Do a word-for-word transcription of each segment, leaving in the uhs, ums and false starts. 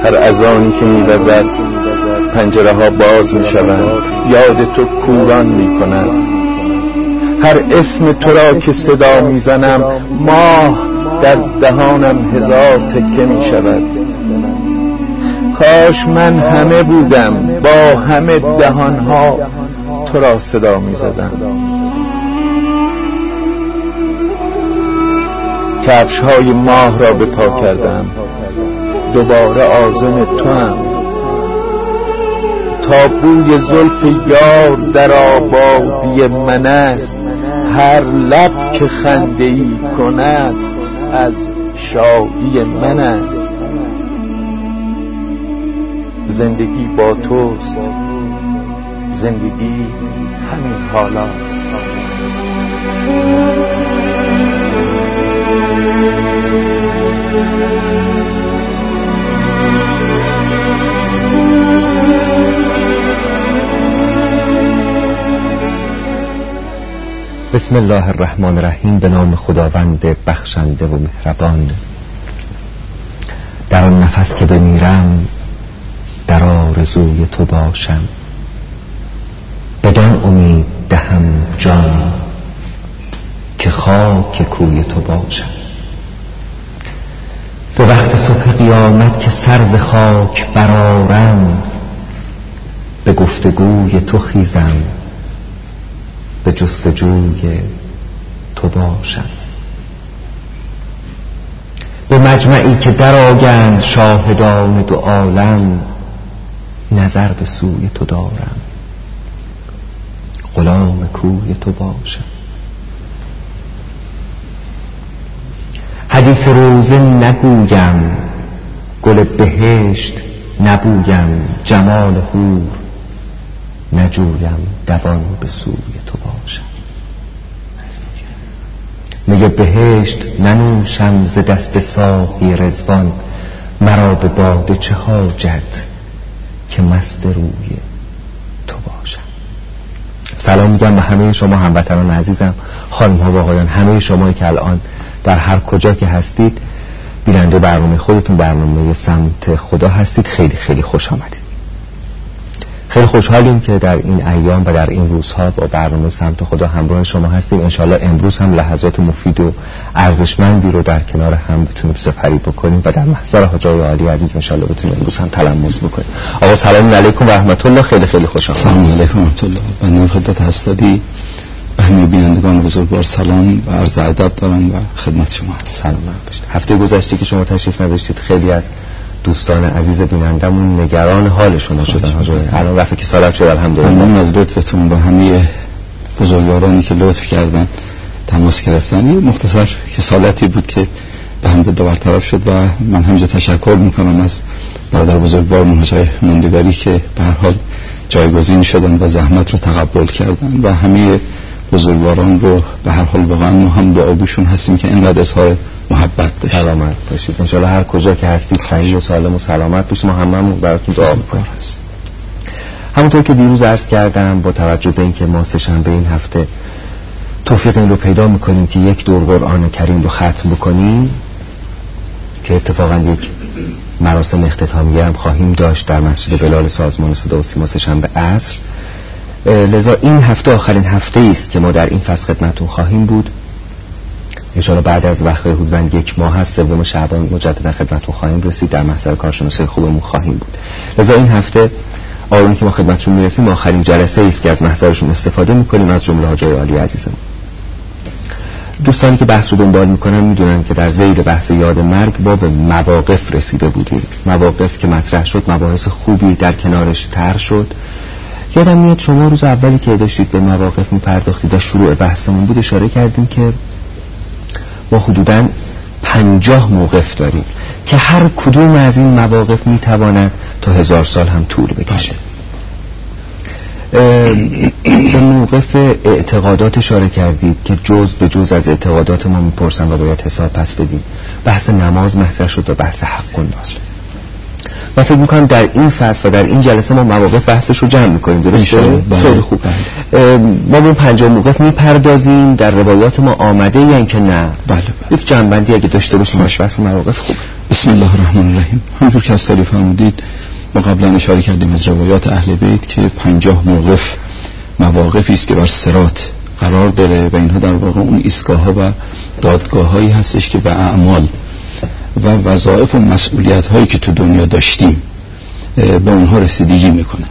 هر اذانی که می‌وزد پنجره ها باز می‌شوند، یاد تو کوران می‌کند. هر اسم تو را که صدا می‌زنم ماه در دهانم هزار تکه می‌شود. کاش من همه بودم، با همه دهانها تو را صدا می‌زدم. کفش‌های ماه را به پا کردم، دوباره عازم تو هم. تا بوی زلف یار در آبادی من است، هر لب که خنده‌ای کند از شادی من است. زندگی با توست، زندگی همین حالاست. بسم الله الرحمن الرحیم. به نام خداوند بخشنده و مهربان. در آن نفس که بمیرم در آرزوی تو باشم، بدان امید دهم جان که خاک کوی تو باشم. به وقت صبح قیامت که سر ز خاک برآرم، به گفتگوی تو خیزم، به جستجوی تو باشم. به مجمعی که در آیند شاهدان دو عالم، نظر به سوی تو دارم، غلام کوی تو باشم. حدیث روزه نگویم، گل بهشت نبویم، جمال حور نجویم، دوان به سوی تو باشم. میگه بهشت ننوشم ز دست ساقی رضوان، مرا به باده چه حاجت که مست روی تو باشم. سلام میگم به همه شما هموطنان عزیزم، خانم ها و آقایان، همه شمایی که الان در هر کجا که هستید بیننده برنامه خودتون، برنامه سمت خدا هستید. خیلی خیلی خوش آمدید. خیلی خوشحالیم که در این ایام و در این روزها با برنامه سمت خدا همراه شما هستیم. انشالله امروز هم لحظات مفید و ارزشمندی رو در کنار هم بتونیم سپری بکنیم و در محضر حاجای عالی عزیز انشالله بتونیم امروز هم تلمس بکنیم. آقا سلام علیکم و رحمت الله. خیلی خیلی خوش آمدید. سلام علیکم و رحمت الله. بنده خدمت هستادی به همه بینندگان بزرگوار سلام و عرض ادب دارم و خدمت شما هستم. سلام باشید. هفته گذشته که شما تشریف نداشتید خیلی از دوستان عزیز بینندمون نگران حال شما شدن. الان رفع کسالت شد الحمدلله. ممنون از لطفتون و همه بزرگوارانی که لطف کردن تماس گرفتن. یه مختصر کسالتی بود که به حمدالله برطرف شد و من همینجا تشکر میکنم از برادر بزرگوارمون حاجی موندگاری که به هر حال جایگزین شدن و زحمت رو تقبل کردن و همه بزرگواران رو به هر حال واقعا ما هم دعاگوشون هستیم که اینقدر اظهار محبت داشت. سلامت باشید انشالله. هر کجا که هستید صحیح و سالم و سلامت باشید. ما هممون براتون دعا می‌کنیم. همونطور که دیروز عرض کردم با توجه به اینکه ما سه‌شنبه این هفته توفیق این رو پیدا می‌کنیم که یک دور قرآن کریم رو ختم بکنیم که اتفاقا یک مراسم اختتامیه هم خواهیم داشت در مسجد بلال سازمان صدا و سیما سه‌شنبه عصر. لذا این هفته آخرین هفته است که ما در این فصل خدمتتون خواهیم بود. انشاءالله بعد از وقت حدوداً یک ماه هست سوم شعبان مجددا خدمتتون خواهیم رسید، در محضر کارشناسای خوبمون خواهیم بود. لذا این هفته آروم که ما خدمتشون میرسیم آخرین جلسه است که از محضرشون استفاده میکنیم، از جمله حاجای عالی عزیزمون. دوستانی که بحث رو دنبال میکنن میدونن که در ذیل بحث یاد مرگ با به مواقف رسیده بودیم. مواقف که مطرح شد، مباحث خوبی در کنارش طرح شد. یادم میاد شما روز اولی که داشتید به مواقف میپرداختید و شروع بحثمون بود اشاره کردیم که ما حدوداً پنجاه موقف داریم که هر کدوم از این مواقف میتواند تا هزار سال هم طول بکشه. به موقف اعتقادات اشاره کردید که جز به جز از اعتقادات ما میپرسن و باید حساب پس بدیم. بحث نماز مطرح شد و بحث حق الناس. من فکر میکنم در این فصل و در این جلسه ما مواقف بحثش رو جمع میکنیم. درسته؟ خیلی خوب. ما به پنجاه موقف میپردازیم. در روایات ما آمده یا اینکه نه؟ بله بله. یک جنبندی اگه داشته باشیم باش بحث مواقف خوب. بسم الله الرحمن الرحیم. همونطور که از سالی فرمودید ما قبلا اشاره کردیم از روایات اهل بیت که پنجاه موقف مواقفی است که بر صراط قرار داره و اینها در واقع اون ایستگاه ها و دادگاه هایی هستش که به اعمال و وظایف و مسئولیت هایی که تو دنیا داشتیم به اونها رسیدگی میکنن.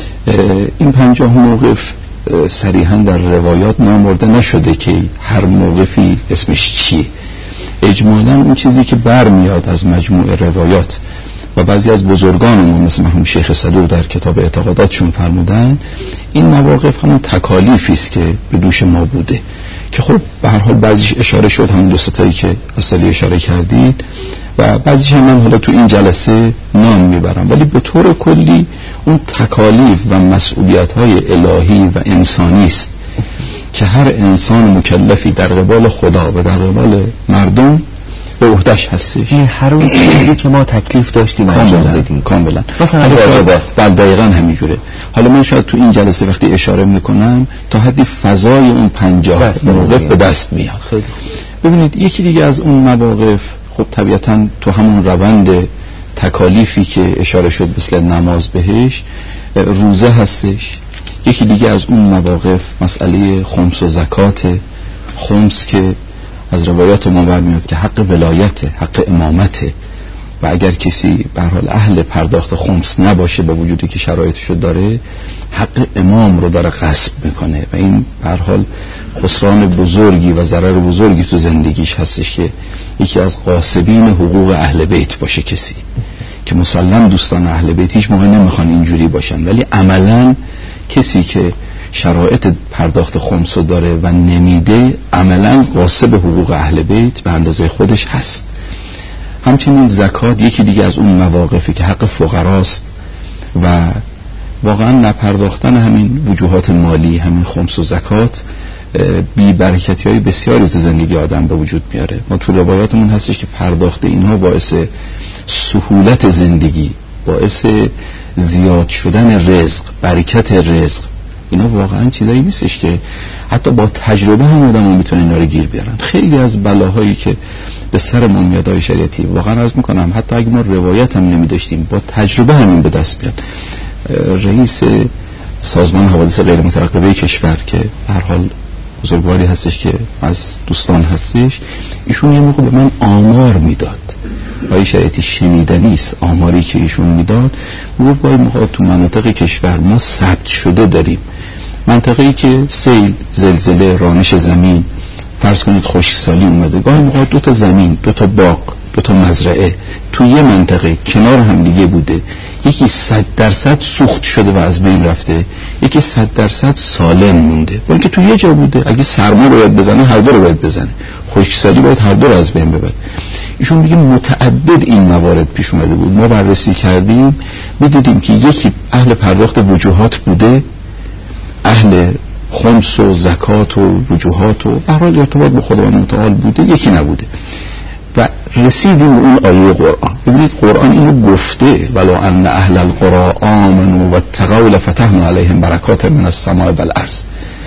این پنجاه موقف صریحا در روایات نامرده نشده که هر موقفی اسمش چیه. اجمالا اون چیزی که برمیاد از مجموع روایات و بعضی از بزرگان ما مثل مرحوم شیخ صدوق در کتاب اعتقاداتشون فرمودن این مواقف همون تکالیفی است که به دوش ما بوده که خب به هر حال بعضیش اشاره شد، همون دو ستایی که اصلی اشاره کردید و بعضیش هم من حالا تو این جلسه نام میبرم، ولی به طور کلی اون تکالیف و مسئولیت‌های الهی و انسانی است که هر انسان مکلفی در قبال خدا و در قبال مردم به عهده‌اش هستش. هر اون چیزی که ما تکلیف داشتیم انجام بدیم کاملا. مثلا بله دقیقاً همینجوره. حالا من شاید تو این جلسه وقتی اشاره میکنم تا حدی فضای اون پنجاه موقف به دست میاد. ببینید یکی دیگه از اون مواقف خب طبیعتاً تو همون روند تکالیفی که اشاره شد مثل نماز بهش روزه هستش. یکی دیگه از اون مواقف مسئله خمس و زکات. خمس که از روایات ما برمیاد که حق ولایت، حق امامته و اگر کسی به هر حال اهل پرداخت خمس نباشه با وجودی که شرایطشو داره حق امام رو داره غصب میکنه و این به هر حال خسران بزرگی و ضرر بزرگی تو زندگیش هستش که یکی از غاصبین حقوق اهل بیت باشه کسی که مسلم دوستان اهل بیت هیچ موقع نمیخوان اینجوری باشن، ولی عملاً کسی که شرایط پرداخت خمسو داره و نمیده عملاً غاصب حقوق اهل بیت به اندازه خودش هست. همچنین زکات یکی دیگه از اون مواقفی که حق فقراست و واقعا نپرداختن همین وجوهات مالی، همین خمس و زکات بی برکتی های بسیاری تو زندگی آدم به وجود میاره. ما تو روایاتمون هستش که پرداخت اینها باعث سهولت زندگی، باعث زیاد شدن رزق، برکت رزق. اینا واقعا چیزایی نیستش که حتی با تجربه هم آدم میتونه اینا رو گیر بیارن. خیلی از بلاهایی که به سر ما میاد های شریعتی واقعا عرض میکنم حتی اگه ما روایت هم نمیداشتیم با تجربه همین به دست بیاد. رئیس سازمان حوادث غیر مترقبه کشور که هر حال بزرگواری هستش که از دوستان هستش، ایشون یه موقع به من آمار میداد های شریعتی شنیدنی است. آماری که ایشون میداد میگفت گاهی موقع تو مناطق کشور ما ثبت شده داریم منطقه‌ای که سیل، زلزله، رانش زمین، فرض کنید خشکسالی اومده، گاهی موقع دو تا زمین، دو تا باغ، دو تا مزرعه تو یه منطقه کنار هم دیگه بوده، یکی صد درصد سوخت شده و از بین رفته، یکی صد درصد سالم مونده. با اینکه تو یه جا بوده، اگه سرما رو باید بزنه هر دو رو باید بزنه، خشکسالی باید هر دو رو از بین ببره. ایشون میگه متعدد این موارد پیش اومده بود، ما بررسی کردیم میدیدیم که یکی اهل پرداخت وجوهات بوده، اهل خمس و زکات و وجوهات و به هر حال ارتباط با خداوند متعال بوده، یکی نبوده. و رسیدیم به اون آیه قرآن. ببینید قرآن اینو گفته ولو ان اهل القرى آمنوا واتقوا لفتحنا علیهم برکات من السماء والارض.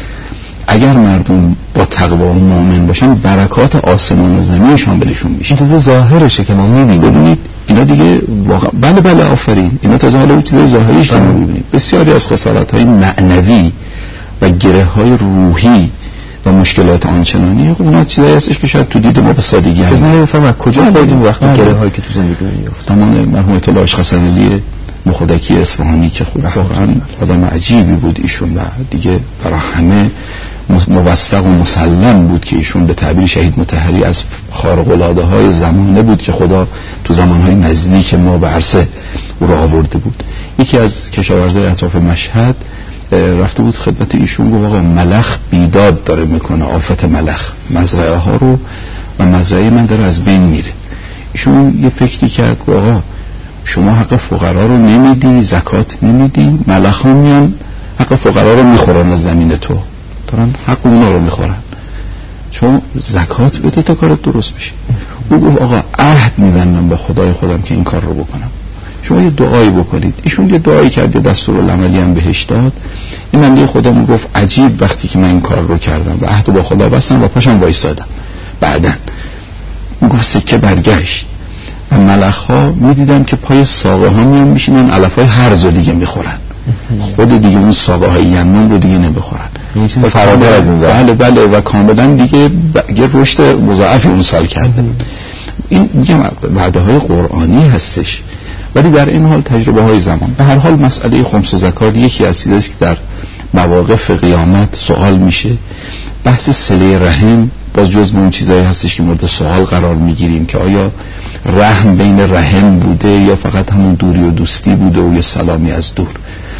اگر مردم با تقوا و مؤمن باشن برکات آسمان و زمین شاملشون میشه. این تازه ظاهرشه که ما میبینیم. ببینید اینا دیگه واقعا بله بله آفرین، اینا تازه حالا چیزای ظاهریش که ما میبینیم. بسیاری از خسارت‌های معنوی و گره‌های روحی و مشکلات آنچنانی اونا چیزایی هستش که شاید تو دید ما به سادگی هست. بزنید بفهم کجا خودیم وقتی گره‌هایی که تو زندگی میفته. تمام مرحوم اطلاع حسن علی مخدکی اصفهانی که خب واقعا آدم عجیبی بود ایشون و دیگه برای همه موثق و مسلم بود که ایشون به تعبیر شهید مطهری از خارق‌العاده های زمانه بود که خدا تو زمانهای نزدیک ما به عرصه او را آورده بود. یکی از کشاورزای اطراف مشهد رفته بود خدمت ایشون، گفت آقا ملخ بیداد داره میکنه، آفت ملخ مزرعه ها رو و مزرعه من داره از بین میره. ایشون یه فکری کرد که آقا شما حق فقرا رو نمیدی، زکات نمیدی، ملخ ها میان حق فقرا رو میخورن از زمین تو، دارن حق اونا رو میخورن، چون زکات بده تا کارت درست بشه. او گفت آقا عهد میبندم با خدای خودم که این کار رو بکنم، شما یه دعایی بکنید. ایشون یه دعایی کرد، یه دستورالعملی هم بهش داد. این بنده خدا میگفت عجیب وقتی که من این کار رو کردم و عهد با خدا بستم و پاشم وایسادم، بعدن میگفت سکه برگشت و ملخ ها میدیدن که پای ساقه ها میان میشینن علف های هرز رو دیگه میخورن، خود دیگه اون ساقه های یمن رو دیگه نمیخورن. این چیز فراتر از این. بله بله و کاملا دیگه یه رشد مضاعفی اون سال کرده. این میگم وعده های قرآنی هستش، ولی در این حال تجربه های زمان. به هر حال مسئله خمس و زکات یکی از چیزاست که در مواقف قیامت سوال میشه. بحث صله رحم باز جزء اون چیزایی هستش که مورد سوال قرار میگیریم که آیا رحم بین رحم بوده یا فقط همون دوری و دوستی بوده و یه سلامی از دور.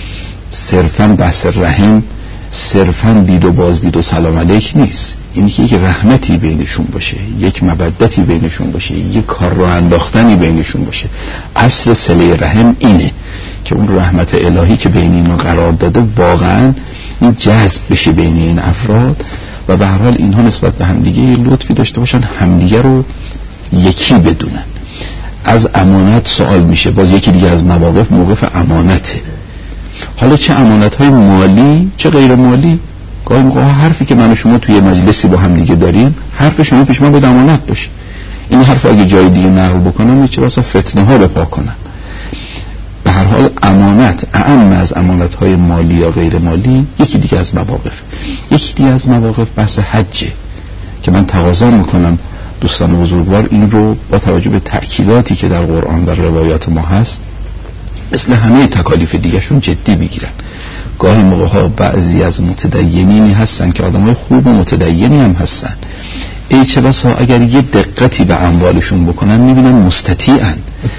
صرفا بحث رحم صرفا دید و بازدید و سلام علیک نیست، اینی که یک رحمتی بینشون باشه، یک مودتی بینشون باشه، یک کار رو انداختنی بینشون باشه. اصل صله رحم اینه که اون رحمت الهی که بین اینا قرار داده واقعا این جذب بشه بین این افراد و به هر حال اینها نسبت به همدیگه یه لطفی داشته باشن، همدیگه رو یکی بدونن. از امانت سوال میشه، باز یکی دیگه از مواقف موقف امانته. حالا چه امانت‌های مالی چه غیر مالی. گاهی موقع حرفی که من و شما توی مجلسی با هم دیگه داریم، حرف شما پیش من باید امانت باشه. این حرف اگه جای دیگه نقل بکنم میشه واسه فتنه ها بپا کنم. به هر حال امانت اعم از امانت‌های مالی یا غیر مالی یکی دیگه از مواقف. یکی دیگه از مواقف بحث حجه که من تقاضا میکنم دوستان بزرگوار این رو با توجه به تأکیداتی که در قرآن و روایات ما هست مثل همه تکالیف دیگرشون جدی بگیرن. گاهی موقع ها بعضی از متدینینی هستن که آدمای خوب و متدینی هم هستن، ای چه بسا اگر یه دقتی به اموالشون بکنن میبینن مستطیعن،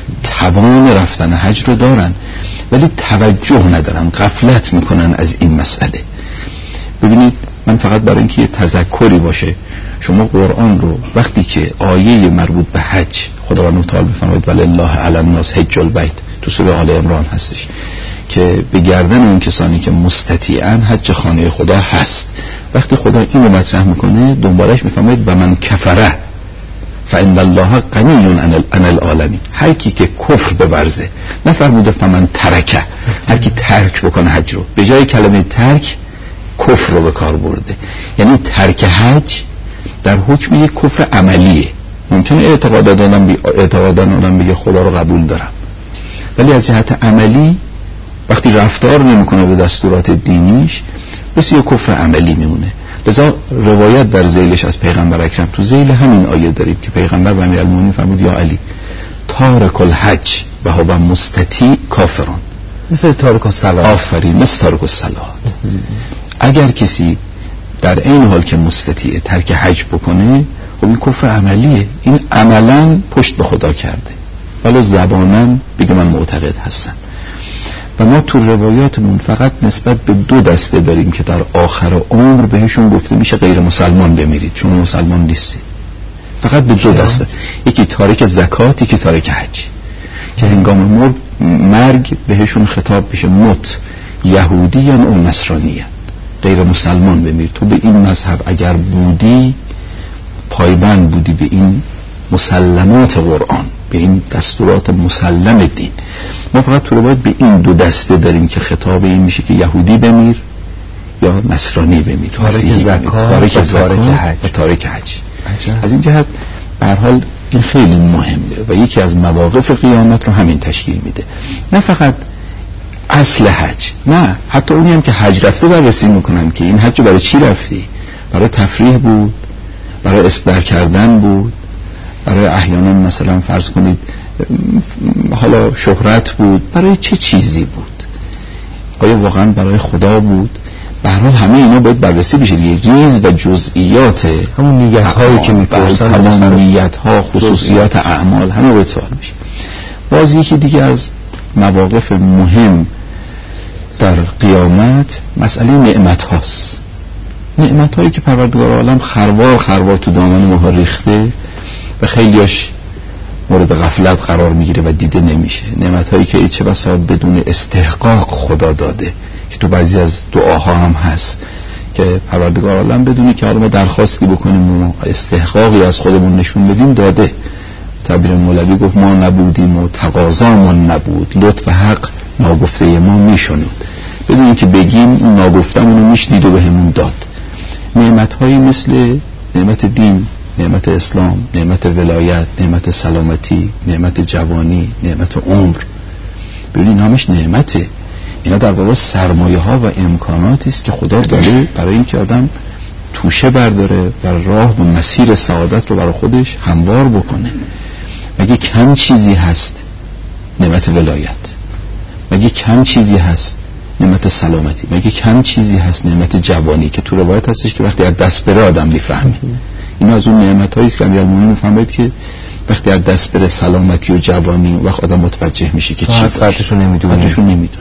توان رفتن حج رو دارن ولی توجه ندارن، غفلت میکنن از این مسئله. ببینید من فقط برای اینکه یه تذکری باشه، شما قرآن رو وقتی که آیه مربوط به حج خداوند تعالی بفرماید ولله علی الناس حج البیت تو سوره آل عمران هستش که به گردن اون کسانی که مستطیعن حج خانه خدا هست، وقتی خدا این رو مطرح میکنه دنبالش میفرماید و من کفره فان الله غنی عن العالمین، هر کی که کفر بورزه، نفرموده فمن ترکه، هر کی ترک بکنه حج رو، به جای کلمه ترک کفر رو به کار برده. یعنی ترک حج در حکم یک کفر عملیه. ممکنه اعتقاد آدم بی اعتقاد آدم بگه خدا رو قبول دارم، ولی از جهت عملی وقتی رفتار نمیکنه به دستورات دینیش بس یک کفر عملی میمونه. لذا روایت در ذیلش از پیغمبر اکرم تو ذیل همین آیه داریم که پیغمبر و امیرالمومنین فرمود یا علی تارک الحج و هو مستطیع کافرون، مثل تارک الصلات. آفرین، مثل تارک الصلات. اگر کسی در این حال که مستطیع ترک حج بکنه خب این کفر عملیه، این عملا پشت به خدا کرده ولی زبانا بگه من معتقد هستم. و ما تو روایاتمون فقط نسبت به دو دسته داریم که در آخر عمر بهشون گفته میشه غیر مسلمان بمیرید چون مسلمان نیستید. فقط به دو دسته، یکی تارک زکات، یکی تارک حج، که هنگام مرگ مرگ بهشون خطاب میشه مت یهودیان و نصرانیان، غیر مسلمان بمیر. تو به این مذهب اگر بودی پایبند بودی به این مسلمات قرآن، به این دستورات مسلم دین. ما فقط تو رو باید به این دو دسته داریم که خطاب این میشه که یهودی بمیر یا نصرانی بمیر، تارک زکات، تارک زکات و تارک حج. از این جهت به هر حال این خیلی مهمه و یکی از مواقف قیامت رو همین تشکیل میده. نه فقط اصل حج، نه حتی اونی هم که حج رفته بررسی میکنن که این حج برای چی رفتی؟ برای تفریح بود، برای اسبر کردن بود، برای احیانا مثلا فرض کنید حالا شهرت بود، برای چه چیزی بود؟ آیا واقعا برای خدا بود؟ به هر حال همه اینا باید بررسی بشه دیگه، ریز و جزئیات همون نیت هایی که میپرسن، تمام نیت ها، خصوصیات اعمال همه باید سوال بشه. باز یکی دیگه از مواقف مهم در قیامت مسئله نعمت هاست. نعمت هایی که پروردگار عالم خروار خروار تو دامن ما ریخته و خیلیاش مورد غفلت قرار میگیره و دیده نمیشه. نعمت هایی که چه بسا بدون استحقاق خدا داده که تو بعضی از دعاها هم هست که پروردگار عالم بدونه که حالا ما درخواستی بکنیم و استحقاقی از خودمون نشون بدیم داده. تعبیر مولوی گفت ما نبودیم و تقاضا ما نبود، لطف حق ناگفته ما میشنود. بدون که بگیم اون ناگفتمونو میشنید و به همون داد. نعمت هایی مثل نعمت دین، نعمت اسلام، نعمت ولایت، نعمت سلامتی، نعمت جوانی، نعمت عمر. ببینید اینا همش نعمته. اینا در واقع سرمایه ها و امکاناتی است که خدا داره برای اینکه آدم توشه برداره و راه و مسیر سعادت رو برای خودش هموار بکنه. مگه کم چیزی هست نعمت ولایت؟ مگه کم چیزی هست نعمت سلامتی؟ مگه کم چیزی هست نعمت جوانی که تو روایت هستش که وقتی از دست بره آدم میفهمه؟ این از اون نعمتایی است که امیرالمومنین میفهمید که وقتی از دست بره سلامتی و جوانی، وقت آدم متوجه میشه که چی قدرشو نمیدونه. قدرشو نمیدونه.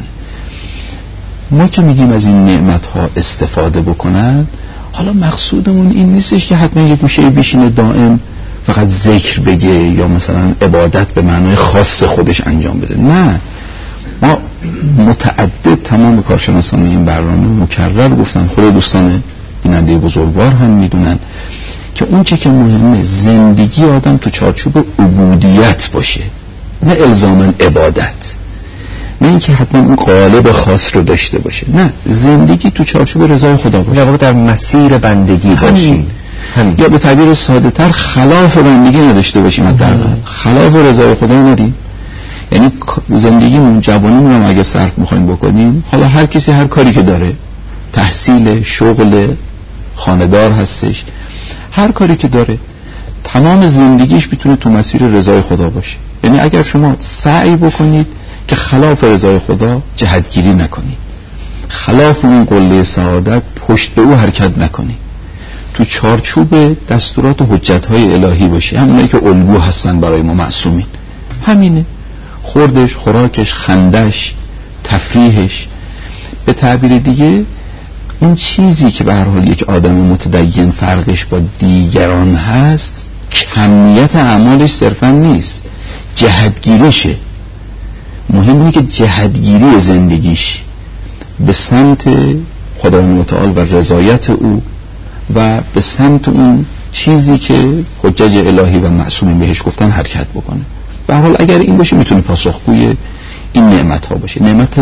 ما که میگیم از این نعمت ها استفاده بکنن، حالا مقصودمون این نیستش که حتما یه گوشه بشینه دائم فقط ذکر بگه یا مثلا عبادت به معنای خاص خودش انجام بده. نه، ما متعدد تمام کارشناسان این برنامه مکرر گفتن، خود دوستان بیننده بزرگوار هم میدونن که اون چه که مهمه زندگی آدم تو چارچوب عبودیت باشه، نه الزاماً عبادت، نه اینکه حتما اون قالب خاص رو داشته باشه، نه، زندگی تو چارچوب رضای خدا باشه، یا در مسیر بندگی باشیم، یا به تعبیر ساده تر خلاف بندگی نداشته باشیم، حداقل خلاف رضای خدا ندیم. یعنی زندگیمون، جوانیمون هم اگه صرف میخوایم بکنیم، حالا هر کسی هر کاری که داره، تحصیل، شغل، خانه‌دار هستش، هر کاری که داره، تمام زندگیش میتونه تو مسیر رضای خدا باشه. یعنی اگر شما سعی بکنید که خلاف رضای خدا جهتگیری نکنید، خلاف اون قله سعادت پشت به او حرکت نکنید، تو چارچوب دستورات و حجت‌های الهی باشه، همونایی که الگو هستن برای ما معصومین، همینه. خوردش، خوراکش، خندش، تفریحش، به تعبیر دیگه این چیزی که به هر حال یک آدم متدین فرقش با دیگران هست، کمیت اعمالش صرفا نیست، جهتگیریشه. مهم اینه که جهتگیری زندگیش به سمت خداوند متعال و رضایت او و به سمت اون چیزی که حجج الهی و معصومین بهش گفتن حرکت بکنه. به هر حال اگر این باشه میتونه پاسخگوی این نعمت ها باشه. نعمت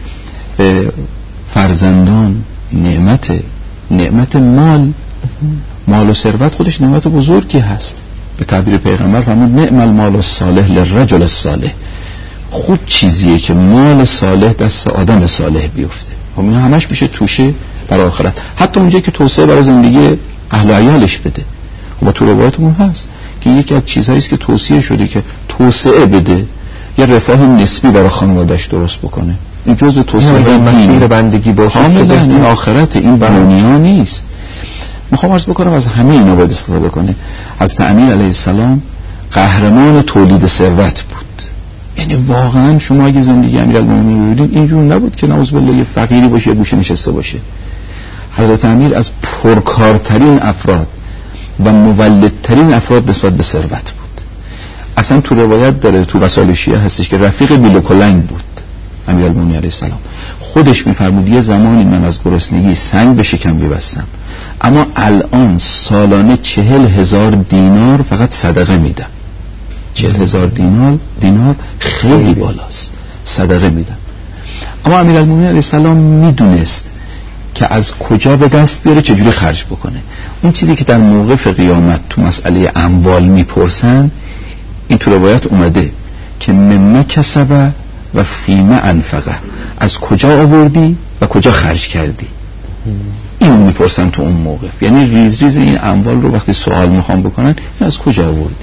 فرزندان، نعمت نعمت مال، مال و ثروت خودش نعمت بزرگی هست. به تعبیر پیغمبر فرمود نعم المال الصالح للرجل الصالح. خوب چیزیه که مال صالح دست آدم صالح بیفته. خب این همش میشه توشه برای آخرت، حتی اونجایی که توسعه برای زندگی اهل و عیالش بده. خب تو روایتمون هست که یکی از چیزهایی است که توصیه شده که توسعه بده، یه رفاه نسبی برای خانواده‌اش درست بکنه. این جزء توسعه مسیر بندگی باشه. کاملا این آخرت، این دنیا نیست. میخوام عرض بکنم از همه اینا باید استفاده کنه. از امیر علیه السلام قهرمان تولید ثروت بود. یعنی واقعا شما اگه زندگی امیرالمومنین ببینید اینجور نبود که نعوذ بالله یه فقیری باشه یه گوشه نشسته باشه. حضرت امیر از پرکارترین افراد و مولدترین افراد نسبت به ثروت بود. اصلا تو روایت داره، تو وسائل شیعه هستش که رفیق بیل و کلنگ بود امیرالمومنین علیه السلام. خودش میفرمود یه زمانی من از گرسنگی سنگ به شکم می‌بستم، اما الان سالانه چهل هزار دینار فقط صدقه میدم. چهل هزار دینار دینار خیلی بالاست، صدقه میدم. اما امیرالمومنین علیه السلام میدونست که از کجا به دست بیاره، چجوری خرج بکنه. اون چیزی که در موقف قیامت تو مسئله اموال میپرسن، این تو روایت اومده که مما کسب و فیما انفقه، از کجا آوردی و کجا خرج کردی. اینو میپرسن تو اون موقف. یعنی ریز ریز این اموال رو وقتی سوال میخوام بکنن، این از کجا آوردی.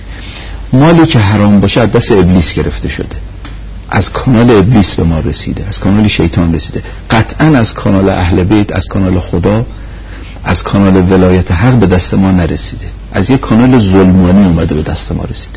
مالی که حرام باشه از دست ابلیس گرفته شده، از کانال ابلیس به ما رسیده، از کانال شیطان رسیده. قطعا از کانال اهل بیت، از کانال خدا، از کانال ولایت حق به دست ما نرسیده، از یک کانال ظلمانی اومده به دست ما رسیده.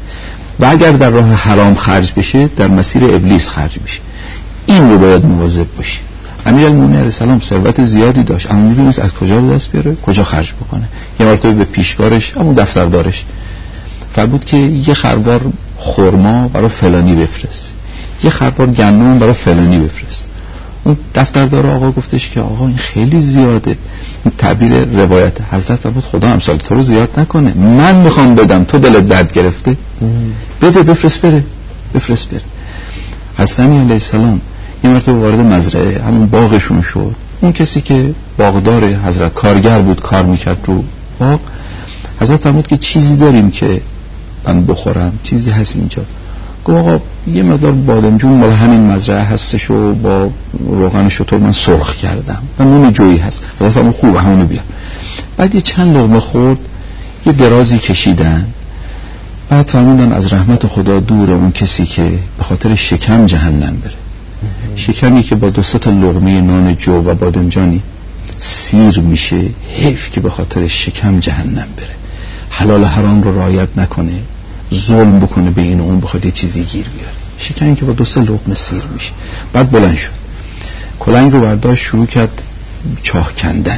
و اگر در راه حرام خرج بشه، در مسیر ابلیس خرج میشه. این رو باید مواظب باشیم. امیرالمومنین علیه السلام ثروت زیادی داشت، اما می‌دونست از کجا به دست بیاره، کجا خرج بکنه. یه مرتبه به پیشکارش، همون دفتردارش، فرمود که یه خروار خرما برای فلانی بفرست، یه خروار گندم برای فلانی بفرست. اون دفتردار آقا گفتش که آقا این خیلی زیاده. این تعبیر روایت حضرت فرمود خدا امثال تو رو زیاد نکنه، من میخوام بدم، تو دلت درد گرفته، بده، بفرست بره، بفرست بره. حضرت امیر علیه السلام یه مرتبه وارد مزرعه همون باغشون شد. اون کسی که باغدار حضرت کارگر بود، کار میکرد رو باغ، حضرت فرمود که چیزی داریم که من بخورم؟ چیزی هست اینجا؟ گفت آقا یه مقدار بادمجون مال همین مزرعه هستش و با روغن شتر من سرخ کردم و نون جویی هست. حضرت فرمود خوبه همونو بیار. بعد یه چند لقمه خورد، یه درازی کشیدن، بعد فرمودن از رحمت خدا دور اون کسی که به خاطر شکم جهنم بره. شکمی که با دو سه تا لقمه نان جو و بادمجانی سیر میشه، حیف که به خاطر شکم جهنم بره، حلال حرام رو رعایت نکنه، ظلم بکنه به این و اون، بخواد یه چیزی گیر بیاره. شکمی که با دو سه لقمه سیر میشه. بعد بلند شد، کلنگ رو برداشت، شروع کرد چاه کندن.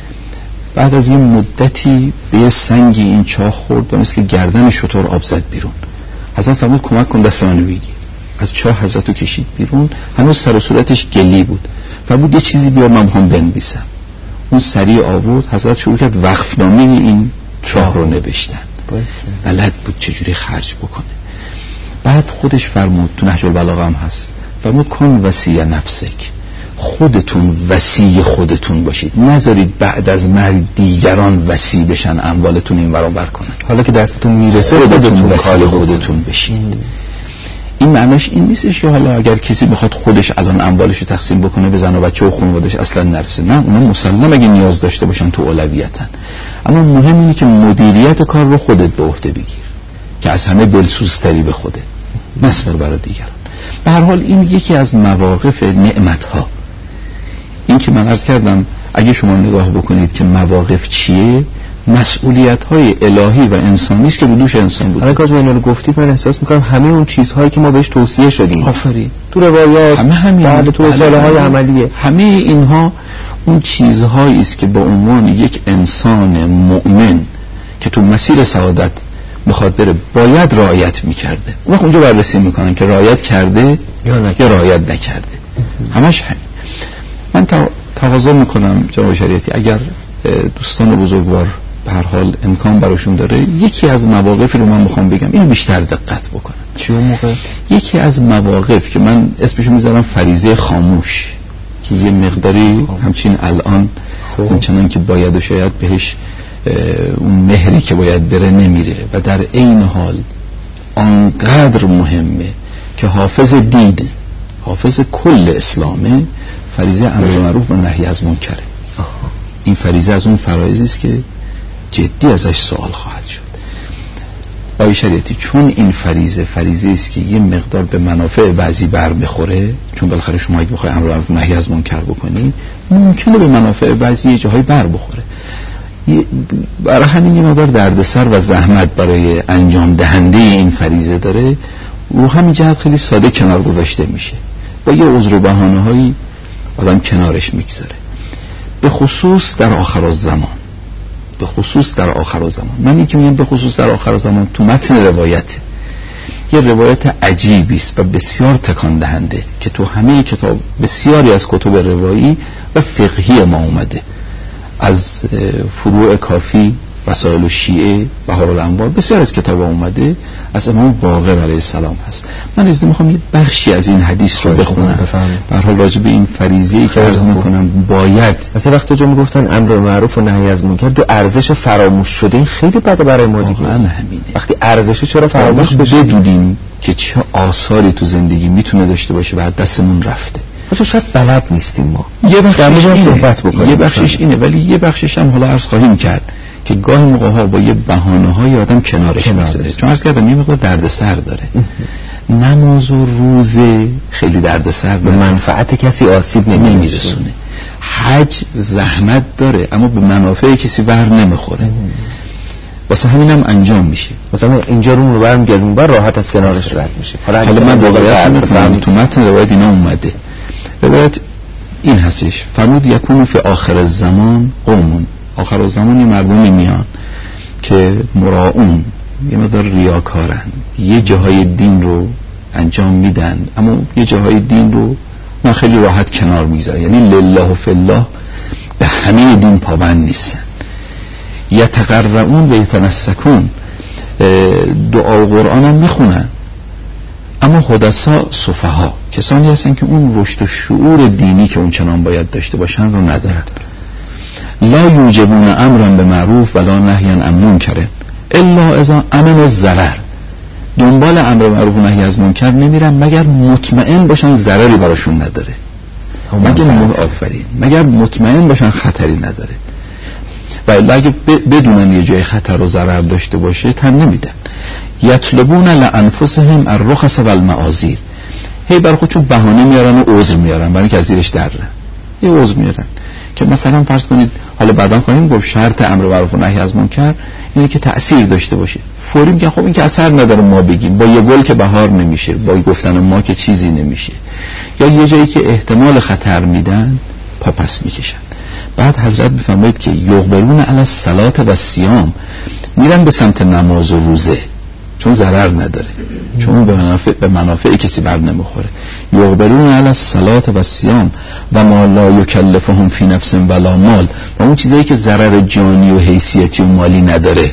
بعد از این مدتی به یه سنگی این چاه خورد و مثل گردن شتر آب زد بیرون. حضرت فرمود کمک کن دست منو بگیر. از چاه حضرت رو کشید بیرون، هنوز سر و صورتش گلی بود. فرمود یه چیزی بیار من میخوام بنویسم. اون سریع آورد، حضرت شروع کرد وقفنامه این چاه رو نوشتن. بلد بود چجوری خرج بکنه. بعد خودش فرمود، تو نهج البلاغه هم هست، فرمود کن وصی نفسک، خودتون وصی خودتون باشید، نذارید بعد از مرگ دیگران وصی بشن، اموالتون این ور بر کنن. حالا که دستتون میرسه خودتون وصی خودتون بشید. این معنیش این نیستش که حالا اگر کسی بخواد خودش الان اموالش رو تقسیم بکنه به زن و بچه و خانواده‌اش اصلا نرسه. نه، اونا مسلم اگه نیاز داشته باشن تو اولویتن، اما مهم اینه که مدیریت کار رو خودت به عهده بگیر که از همه دلسوزتری به خوده، نسپار برای دیگران. به هر حال این یکی از مواقف نعمت‌ها. این که من عرض کردم اگه شما نگاه بکنید که مواقف چیه، مسئولیت‌های الهی و انسانی است که به دوش انسان بود. حالا که اینا رو گفتید من احساس می‌کنم همه اون چیزهایی که ما بهش توصیه شدیم، آفرین، تو روایات، همه همین، بعد تو رساله‌های عملیه، همه اینها اون چیزهایی است که به عنوان یک انسان مؤمن که تو مسیر سعادت بخواد بره باید رعایت می‌کرده. اون وقت اونجا بررسی می‌کنن که رعایت کرده یا نه یا رعایت نکرده. همش همین. من تقاضا می‌کنم جناب شریعتی اگر دوستان بزرگوار به هر حال امکان براشون داره، یکی از مواقفی رو من میخوام بگم، این بیشتر دقت بکنن. چی اون موقع؟ یکی از مواقف که من اسمشو میذارم فریضه خاموش، که یه مقداری همچین الان همچنان که باید و شاید بهش اون مهری که باید بره نمیره و در عین حال آنقدر مهمه که حافظ دین، حافظ کل اسلامه، فریضه امر معروف و نهی از منکره. این فریضه از اون فرایضی است که جدی ازش سوال خواهد شد. آقای شریعتی، چون این فریضه فریضه است که یه مقدار به منافع بعضی بر بخوره، چون بالاخره شما اگه بخوای امر معروف نهی از منکر بکنی ممکنه به منافع بعضی یه جاهای بر بخوره، برای همین یه مقدار دردسر و زحمت برای انجام دهنده این فریضه داره. رو همین جهت خیلی ساده کنار گذاشته میشه، با یه عذر و بهانه‌هایی آدم کنارش میگذاره، به خصوص در آخر الزمان. به خصوص در آخر الزمان من این که میگم به خصوص در آخر الزمان تو متن روایت، یه روایت عجیبی است و بسیار تکان دهنده که تو همه کتاب، بسیاری از کتب روایی و فقهی ما اومده، از فروع کافی، وسائل الشیعه، بهار الانوار، بسیار از کتاب اومده، از امام باقر علیه السلام هست. من از میخوام یه بخشی از این حدیث رو بخونم در حال راجع به این فریضه‌ای که عرض میکنم. باید مثلا وقتی جا میگفتن امر معروف و نهی از منکر، دو ارزش فراموش شده، این خیلی بده برای ما دیگه. همینه. وقتی ارزش چرا فراموش بشه؟ بدونیم که چه آثاری تو زندگی میتونه داشته باشه و دستمون رفته. خب شاید بلد نیستیم ما. یه بخشش اینه. صحبت بکنیم. یه بخشش اینه، ولی یه بخشش هم حالا عرض خواهیم کرد که گاهی موقع ها با یه بهانه‌های آدم کنارش میذاره، چون عرض کردم یه مقدار دردسر داره. نماز و روزه خیلی دردسر به منفعت کسی آسیب نمیرسونه. حج زحمت داره اما به منافع کسی بر نمیخوره، واسه همین هم انجام میشه. مثلا اینجا رو برم گلون بر راحت از کنارش رد میشه. حالا من واقعا میفهمم تو متن روایت اینا اومده. روایت این هستش، فرمود یکون فی آخر الزمان قومون، آخر الزمان یه مردمی میان که مراعون، یه مقدار ریاکارن، یه جاهای دین رو انجام میدن اما یه جاهای دین رو نه خیلی راحت کنار میذارن، یعنی لله و فی الله به همه دین پابند نیستن. یتقرؤون و یتنسکون، دعا و قرآن هم میخونن اما حدثا سفها، کسانی هستن که اون رشد و شعور دینی که اون چنان باید داشته باشن رو ندارن. لا یوجبون امرا به معروف ولا نهیا عن منکر الا اذا امن الضرر. دنبال امر معروف و نهی از منکر نمیرن مگر مطمئن باشن ضرری براشون نداره، مگر آفرین مگر مطمئن باشن خطری نداره. و اگه بدونن یه جای خطر و ضرر داشته باشه تن نمیدن. یطلبون لانفسهم الرخص والمعاذیر، هی برای خودشون بهانه میارن و عذر میارن برای اینکه از زیرش در یه عذر میارن که مثلا فرض کنید، حالا بعدا خواهیم گفت شرط امر معروف و نهی از منکر اینه که تأثیر داشته باشه. فوری میگن خب این که اثر نداره ما بگیم، با یه گل که بهار نمیشه، با گفتن ما که چیزی نمیشه. یا یه جایی که احتمال خطر میدن پا پس میکشن. بعد حضرت بفرمایید که یقبلون علی الصلاة و الصیام، میرن به سمت نماز و روزه چون ضرر نداره، چون به منافع به منافع کسی بر نمیخوره. یقبلون علی الصلاة و الصیام و ما لا یکلفهم فی نفس ولا مال، و اون چیزایی که ضرر جانی و حیثیتی و مالی نداره.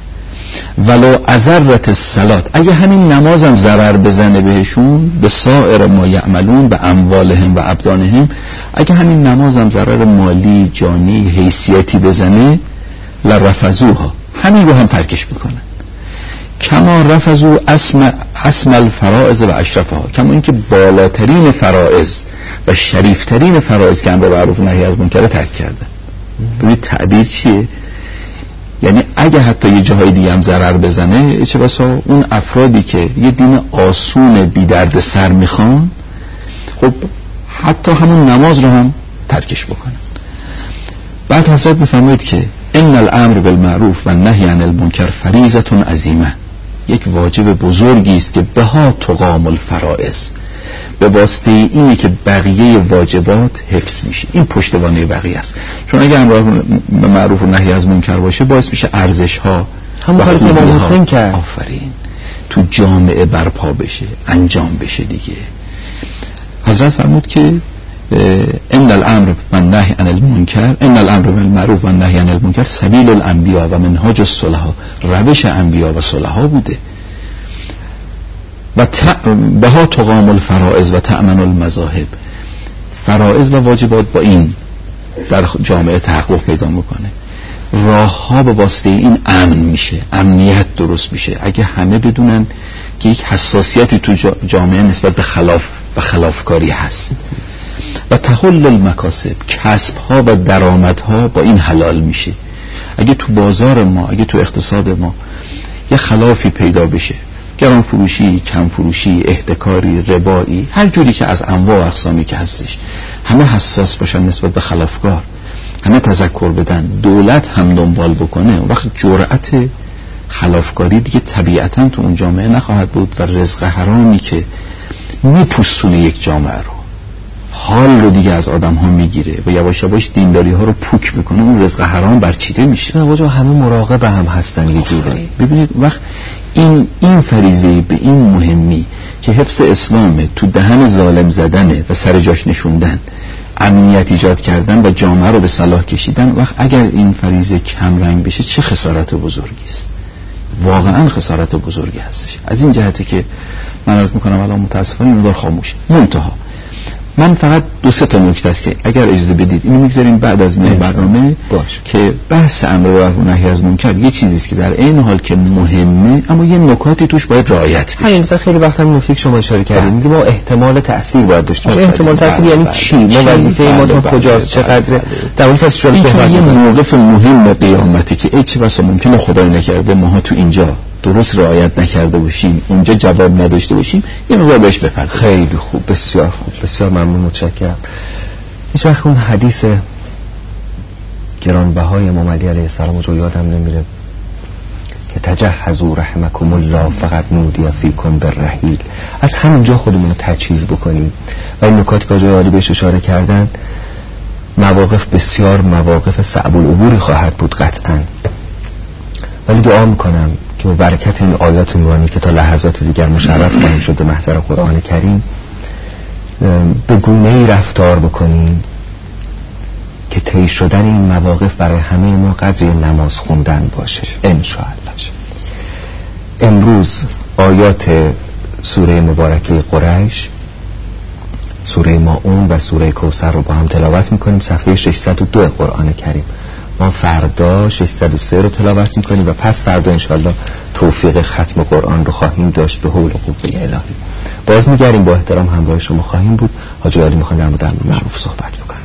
ولو اضرت الصلاة، اگه همین نمازم ضرر بزنه بهشون، به سایر ما یعملون به اموالهم و ابدانهم، اگه همین نمازم ضرر مالی جانی حیثیتی بزنه، لرفضوها، همین رو هم ترکش میکنن. کما رفضوا اسم اسم الفرائض و اشرفها، کما اینکه بالاترین فرائض و شریفترین فرائض که امر معروف و نهی از منکر ترک کردن. ببینید تعبیر چیه؟ یعنی اگه حتی یه جاهای دیگه هم ضرر بزنه، چه بسا اون افرادی که یه دین آسون بی درد سر میخوان، خب حتی همون نماز رو هم ترکش بکنن. بعد حضرت بفرمایید که ان الامر بالمعروف و النهی عن المنکر فریضة عظیمه، یک واجب بزرگی است که بها تقام الفرائض، به واسطه اینه که بقیه واجبات حفظ میشه. این پشتوانه بقیه است. چون اگه امر معروف و نهی از منکر باشه، باعث میشه ارزش ها همون کاری که امام حسین کرد، آفرین، تو جامعه برپا بشه، انجام بشه دیگه. حضرت فرمود که ان الامر و النهی عن المنکر، ان الامر بالمعروف و النهی عن المنکر سبیل الانبیاء و منهاج الصلحاء، روش انبیا و صلحا بوده. و بها تقام الفرائض و تأمن المذاهب، فرائض و واجبات با این در جامعه تحقق پیدا میکنه. راه ها به واسطه این امن میشه، امنیت درست میشه. اگه همه بدونن که یک حساسیتی تو جامعه نسبت به خلاف و خلافکاری هست. و تحل المکاسب، کسب ها و درآمد ها با این حلال میشه. اگه تو بازار ما، اگه تو اقتصاد ما یه خلافی پیدا بشه، گران فروشی، کم فروشی، احتکاری، ربایی، هر جوری که از انواع و اقسامی که هستش، همه حساس باشن نسبت به خلافکار، همه تذکر بدن، دولت هم دنبال بکنه، وقت جرأت خلافکاری دیگه طبیعتاً تو اون جامعه نخواهد بود و رزق حرامی که میپوستونه یک جامعه رو، حال رو دیگه از آدم ها میگیره و یواش یواش دینداری ها رو پوک میکنه، اون رزق حرام برچیده میشه. نه واجه همه مراقب هم هستن یه جوری. ببینید وقت این این فریضه به این مهمی که حفظ اسلامه، تو دهن ظالم زدنه و سر جاش نشوندن، امنیت ایجاد کردن و جامعه رو به صلاح کشیدن، وقت اگر این فریضه کم رنگ بشه چه خسارت بزرگی است. واقعا خسارت بزرگی هستش. از این جهتی که من عرض میکنم الان متاسفانه مقدار خاموشه. منتها من فقط دو سه تا نکته است که اگر اجازه بدید اینو میگذاریم بعد از این برنامه باش. که بحث امر معروف و نهی از منکر یه چیزی است که در عین حال که مهمه، اما یه نکاتی توش باید رعایت بشه. همین مثلا خیلی وقت هم نکته شما اشاره کردید، میگه ما احتمال تاثیر باید داشته باشیم. احتمال تاثیر یعنی چی؟ ما وظیفه ما تا کجاست؟ چقدر؟ در اون فصل شما صحبت یه موقف مهم قیامتی که ای چه بسا ممکنه خدای نکرده ماها تو اینجا درست رعایت نکرده باشیم، اونجا جواب نداشته باشیم، یه مقدار بهش بپردازیم. خیلی خوب، بسیار خوب، بسیار ممنون، متشکرم. هیچ وقت اون حدیث گرانبهای امام علی علیه السلام رو یادم نمیره که تجهزوا رحمکم الله فقط نودی فیکم بالرحیل. از همینجا خودمون رو تجهیز بکنیم و این نکاتی که آقای عالی بهش اشاره کردن، مواقف بسیار مواقف صعب العبوری خواهد بود قطعاً، ولی دعا میکنم که با برکت این آیات نورانی که تا لحظات دیگر مشرف خواهیم شد به محضر قرآن کریم، به گونه‌ای رفتار بکنیم که طی شدن این مواقف برای همه ما قدر نماز خوندن باشه انشاءالله. امروز آیات سوره مبارکه قریش، سوره ماعون و سوره کوثر رو با هم تلاوت میکنیم، صفحه ششصد و دو قرآن کریم. ما فردا ششصد و سه رو تلاوت میکنیم و پس فردا انشالله توفیق ختم قرآن رو خواهیم داشت به حول و قوه الهی. باز میگردیم با احترام همراه شما خواهیم بود. حاجی علی میخوان در مورد امر معروف صحبت بکنن.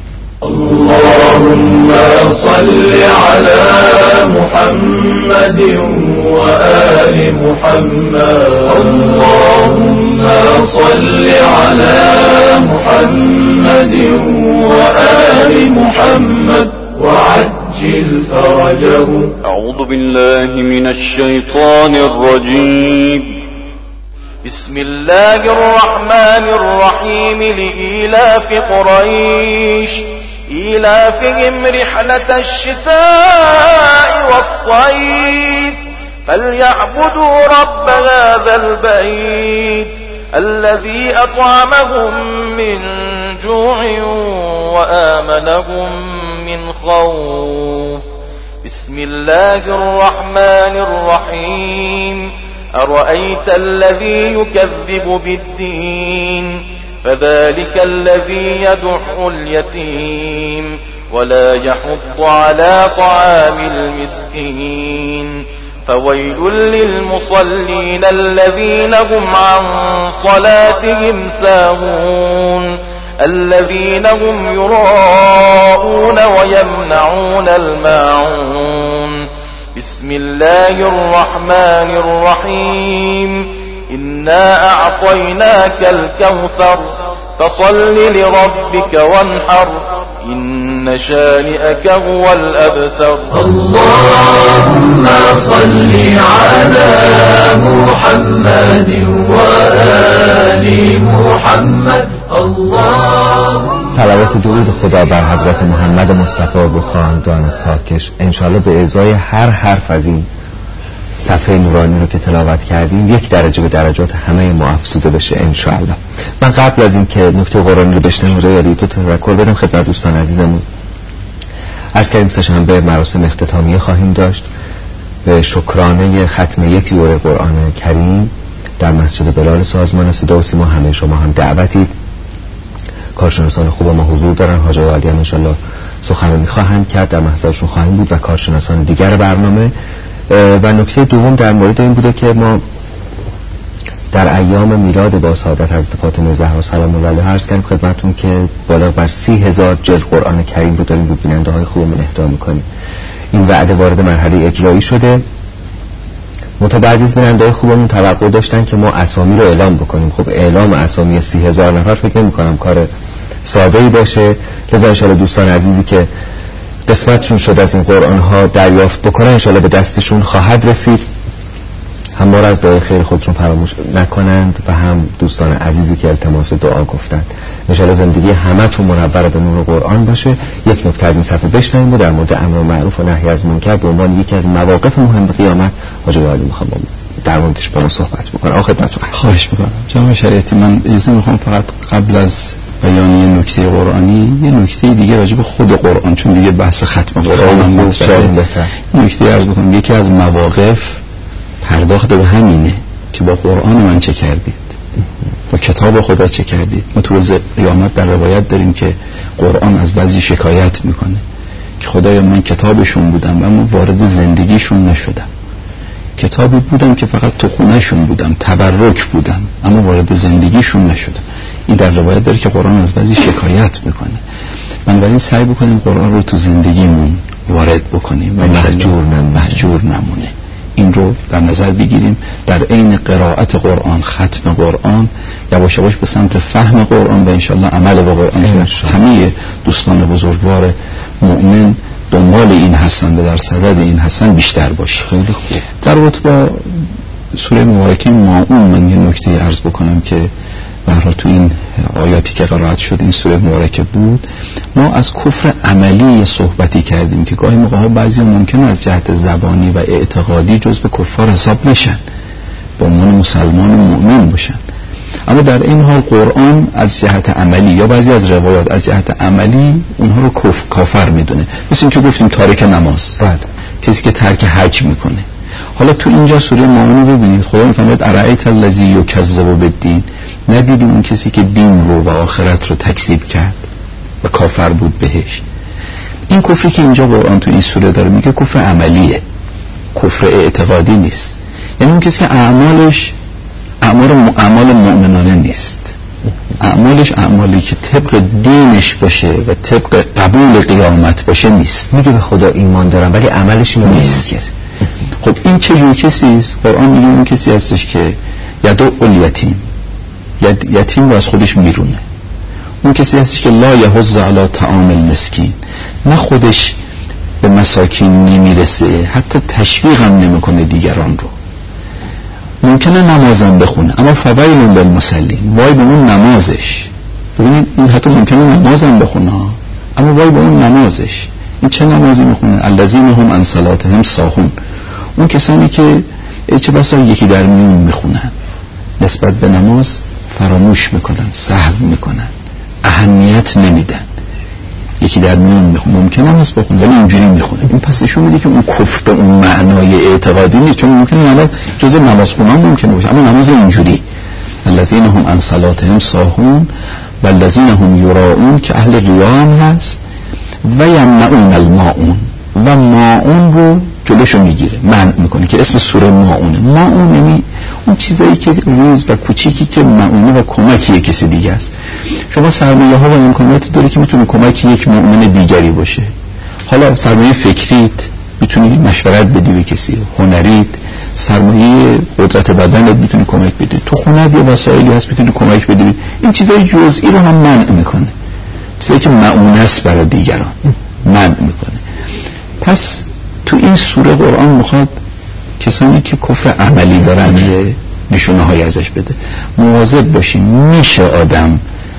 اللهم صل على محمد وآل محمد. اللهم صل على محمد وآل محمد وعجل فرجه. أعوذ بالله من الشيطان الرجيم. بسم الله الرحمن الرحيم. لإيلاف قريش إيلافهم رحلة الشتاء والصيف فليعبدوا رب هذا البيت الذي أطعمهم من جوع وآمنهم من خوف. بسم الله الرحمن الرحيم. أرأيت الذي يكذب بالدين فذلك الذي يدع اليتيم ولا يحض على طعام المسكين. فويل للمصلين الذين هم عن صلاتهم ساهون الذين هم يراءون ويمنعون الماعون. بسم الله الرحمن الرحيم. إنا أعطيناك الكوثر فصل لربك وانحر إن شانئك هو الأبتر. اللهم صل على محمد وآل محمد. اللهم صلوات درود خدا بر حضرت محمد مصطفی و خاندان پاکش. انشالله به ازای هر حرف از این صفحه نورانی رو که تلاوت کردیم یک درجه به درجات همه ما افزوده بشه انشالله. من قبل از این که نکته قرآنی رو بشنویم یادی تو تذکر بدم خدمت دوستان عزیزمون. عرض کردیم سه‌شنبه مراسم اختتامیه خواهیم داشت به شکرانه ختم یک دوره قرآن کریم در مسجد بلال سازمان صدا و سیما. همه شما هم دعوتید. کارشناسان خوب ما حضور دارن. حاجی علی ان شاءالله سخنرانی خواهند کرد، در محضرشون خواهیم بود و کارشناسان دیگر برنامه. و نکته دوم در مورد این بوده که ما در ایام میلاد با سعادت حضرت فاطمه زهرا سلام الله علیها عرض کردیم خدمتتون که بالا بر سی هزار جلد قرآن کریم رو داریم به بیننده های خوبمون اهدا میکنیم. این وعده وارد مرحله اجرایی شده. متأ عزیز بیننده های خوبمون توقع داشتن که ما اسامی رو اعلام بکنیم. خب اعلام اسامی سی هزار نفر فکر نمی‌کنم کار ساده‌ای باشه. لذا ان شاءالله دوستان عزیزی که قسمتشون شد از این قرآن ها دریافت بکنن ان شاءالله به دستشون خواهد رسید. هم ما را از دعای خیر خودشون فراموش نکنند و هم دوستان عزیزی که التماس دعا گفتند. ان شاءالله زندگی همتون منور به نور قرآن باشه. یک نکته از این صفحه بشنویم و در مورد امر معروف و نهی از منکر به عنوان یکی از مواقف مهم قیامت حاجی علی میخوام در موردش با ما صحبت بکنم. آخه خدمتتون خواهش میکنم. جناب شریعتی من اجازه میخوام فقط قبل از بیان یه نکته قرآنی یه نکته دیگه راجع به خود قرآن، چون دیگه بحث ختم قرآن هم مطرحه، نکته عرض بکنم. یکی از مواقف پرداخت به همینه که با قرآن من چه کردید، با کتاب خدا چه کردید. ما تو روز قیامت در روایت داریم که قرآن از بعضی شکایت میکنه که خدای من کتابشون بودم اما وارد زندگیشون نشدم، کتابی بودم که فقط تو خونهشون بودم، تبرک بودم اما وارد زندگیشون نشدم. این در روایت داره که قرآن از بعضی شکایت میکنه. بنابراین سعی بکنیم قرآن رو تو زندگیمون وارد بکنیم و محجور محجور نمونه. این رو در نظر بگیریم. در عین قرائت قرآن، ختم قرآن، یواش یواش به سمت فهم قرآن و انشالله عمل با قرآن که همه دوستان بزرگوار مؤمن دنبال این هستن و در صدد این هستن بیشتر باشه. خیلی خوب. در رابطه با سوره مبارکه ماعون من یه نکته عرض بکنم که برای تو این آیاتی که قرائت شد این سوره مبارکه بود، ما از کفر عملی صحبتی کردیم که گاهی موقع ها بعضی ممکنه از جهت زبانی و اعتقادی جز به کفار حساب نشن، به عنوان مسلمان و مؤمن باشن، اما در این حال قرآن از جهت عملی یا بعضی از روایات از جهت عملی اونها رو کف کافر میدونه. مثل این که گفتیم تارک نماز، بعد کسی که ترک حج میکنه. حالا تو اینجا سوره ماعون رو ببینید خدا میفرماید ارأیت الذی یکذب بالدین، ندیدی اون کسی که دین رو و آخرت رو تکذیب کرد و کافر بود بهش. این کفری که اینجا قرآن تو این سوره داره میگه کفر عملیه، کفر اعتقادی نیست. یعنی اون کسی که اعمالش اعمال اعمال مؤمنانه نیست، اعمالش اعمالی که طبق دینش باشه و طبق قبول قیامت باشه نیست. میگه به خدا ایمان دارم ولی عملش اینو نیست. خب این چه جور کسی است؟ قرآن میگه اون کسی هستش که یدعو الیتیم، یتیم رو از خودش میرونه. اون کسی هستش که لا یحض علی طعام المسکین، نه خودش به مساکین نمیرسه، حتی تشویق هم نمیکنه دیگران رو. ممکنه نمازم بخونه اما فویل للمصلین، وای به اون نمازش. ببینید این حتی ممکنه نمازم بخونه اما وای به اون نمازش. این چه نمازی میخونه؟ الذین هم عن صلاتهم ساهون. اون کسانی که چه بسا یکی در میون میخونن، نسبت به نماز فراموش میکنن، سهو میکنن، اهمیت نمیدن. یکی در میون میخونه، ممکنه هم هست بخونه ولی اینجوری میخونه. این پس نشون میده که اون کفر به اون معنای اعتقادی نیست، چون ممکنه نماز جزء نماز خوندن ممکنه باشه اما نماز اینجوری الذین هم عن صلاتهم ساهون و الذین هم یراؤون که اهل ریا هست و یمنعون الماعون، و ماعون رو جلوشو میگیره، منع میکنه که اسم سوره ماعونه. ماعون یعنی اون چیزایی که ریز و کوچیکی که معونه و کمکی کسی دیگه است. شما سرمایه ها و امکانات داری که میتونه کمک یک مؤمن دیگری باشه. حالا سرمایه فکریت میتونی مشورت بدی به کسی، هنریت، سرمایه قدرت بدنت میتونی کمک بدی، تو خونت یه وسایلی هست میتونی کمک بدی. این چیزای جزئی رو هم منع میکنه، چیزایی که معونه است برای دیگران منع میکنه. پس تو این سوره قرآن میخواد کسانی که کفر عملی دارن یه نشونه های ازش بده. مواظب باشیم، میشه آدم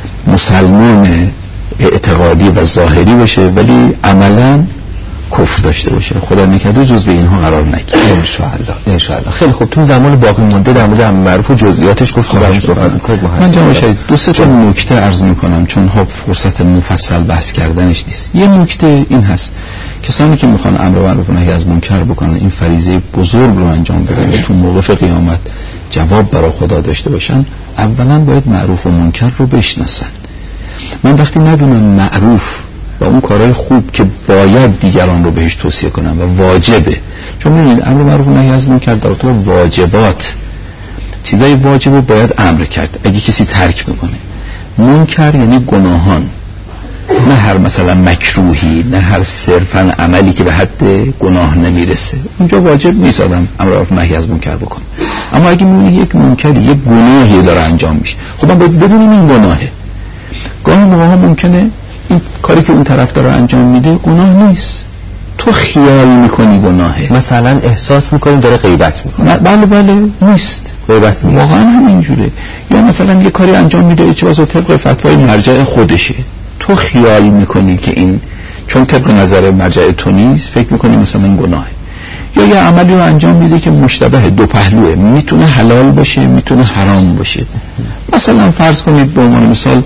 مسلمان اعتقادی و ظاهری باشه ولی عملا کفر داشته باشه. خدا نکرده جز به اینها قرار نگیره ان شاء الله. ان شاء الله. خیلی خوب، تو زمان باقی مونده در مورد امر معروف و جزئیاتش گفتم برام صحبت می‌کنید. من جناب شهید دو سه تا نکته عرض می‌کنم چون خب فرصت مفصل بحث کردنش نیست. یه نکته این هست، کسانی که میخوان امر معروف و نهی از منکر بکنن، این فریضه بزرگ رو انجام بدن و تو موقف قیامت جواب برای خدا داشته باشن، اولا باید معروف و منکر رو بشناسن. من وقتی ندونم معروف و اون کارهای خوب که باید دیگران رو بهش توصیه کنم و واجبه، چون می‌بینید امر معروف و نهی از منکر در تو واجبات، چیزای واجب رو باید امر کرد. اگه کسی ترک میکنه، منکر یعنی گناهان، نه هر مثلا مکروهی، نه هر صرفا عملی که به حد گناه نمیرسه، اونجا واجب نیست آدم امر معروف و نهی از منکر بکنه. اما اگه می‌بینی یک منکری، یک گناهی داره انجام میشه، خب من باید بدونم این گناهه. گاهی موقع ممکنه این کاری که اون طرف داره انجام میده گناه نیست، تو خیال میکنی گناهه، مثلا احساس میکنی داره غیبت میکنه. بله بله نیست، غیبت نیست، واقعا همینجوره. یا مثلا یه کاری انجام میده چه واسه طبق فتوای مرجع خودشه، تو خیال میکنی که این چون طبق نظر مرجع تو نیست فکر میکنی مثلا گناهه. یا یه عملی رو انجام میده که مشتبه، دو پهلوه، میتونه حلال باشه میتونه حرام باشه. مثلا فرض کنید به عنوان مثال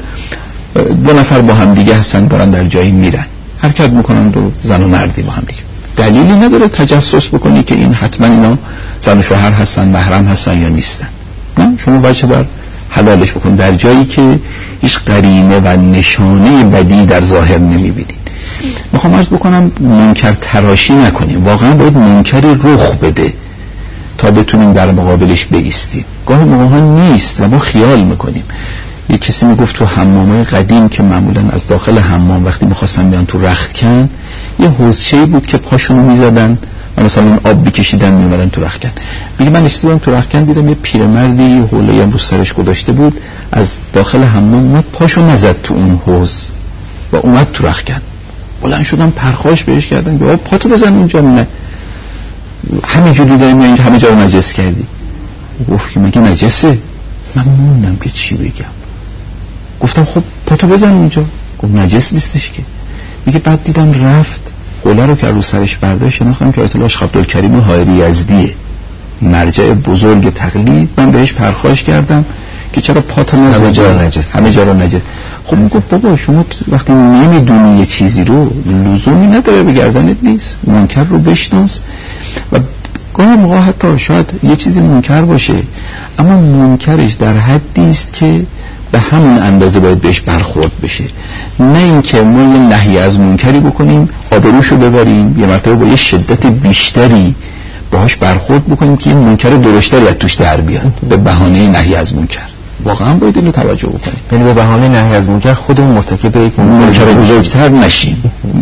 دو نفر با هم دیگه هستن، دارن در جایی میرن، حرکت میکنن، دو زن و مردی با هم دیگه. دلیلی نداره تجسس بکنی که این حتما اینا زن و شوهر هستن، محرم هستن یا نیستن. نه، شما باشه بر حلالش بکن در جایی که هیچ قرینه و نشانه بدی در ظاهر نمیبینید. میخوام عرض بکنم منکر تراشی نکنیم، واقعا باید منکری رخ بده تا بتونیم در مقابلش بایستیم. گاهی موقع نیست و ما خیال میکنیم. یک کسی میگفت تو حمامای قدیم که معمولا از داخل حمام وقتی میخواستن بیان تو رختکن، یه حوضچه‌ای بود که پاشونو میزدن و مثلا آب بکشیدن میومدن تو رختکن. میگه من نشستم تو رختکن دیدم یه پیرمردی یه حوله هم رو سرش گذاشته بود، از داخل حمام اومد پاشو نزد تو اون حوض و اومد تو رختکن. بلند شدم پرخاش بهش کردم که پاتو بزن اونجا، نه همینجوری داری میای همه جا رو نجس کردی. گفت که مگه نجسه؟ من موندم که چی بگم. گفتم خب پاتو بزن اونجا. گفت نجس نیستش که. میگه بعد دیدم رفت قوله رو که رو سرش برداشت، شناختم که آیت الله شیخ عبدالکریم حائری یزدیه، مرجع بزرگ تقلید. من بهش پرخاش کردم که چرا پاتو نزدی، همه جا رو نجس، همه جا رو نجس. خب میگه بابا شما وقتی نمیدونی یه چیزی رو لزومی نداره به گردنت نیست، منکر رو بشناس. و گاهی موقع حتی شاید یه چیزی منکر باشه اما منکرش در حدی است که به همون اندازه باید بهش برخورد بشه، نه اینکه ما یه نهی از منکری بکنیم آبروشو ببریم، یه مرتبه با یه شدت بیشتری باهاش برخورد بکنیم که این منکر درشتری از توش در بیاد به بهانه نهی از منکر. واقعا باید اینو توجه بکنیم، یعنی به بهانه نهی از منکر خودمون مرتکب یک منکر بزرگتر نشیم.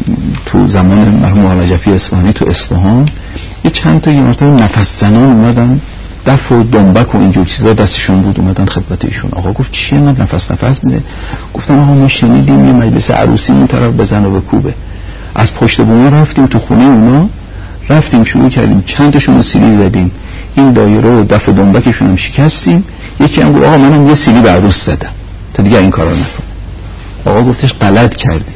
تو زمان مرحوم مولانا نجفی اصفهانی تو اصفهان یه چند تا یه مرتبه نفس زنان اومدن، دف و دنبک و اینجور چیزا دستشون بود، اومدن خدمت ایشون. آقا گفت چیه من نفس نفس میزنه؟ گفتن آقا ما شنیدیم یه مجلس عروسی این طرف بزن و بکوبه، از پشت بوم رفتیم تو خونه اونا، رفتیم شروع کردیم چند تاشون رو سیلی زدیم، این دایره و دف و دنبکشون هم شکستیم. یکی هم گفت آقا منم یه سیلی به عروس زدم تا دیگه این کارا نکن. آقا گفتش غلط کردید،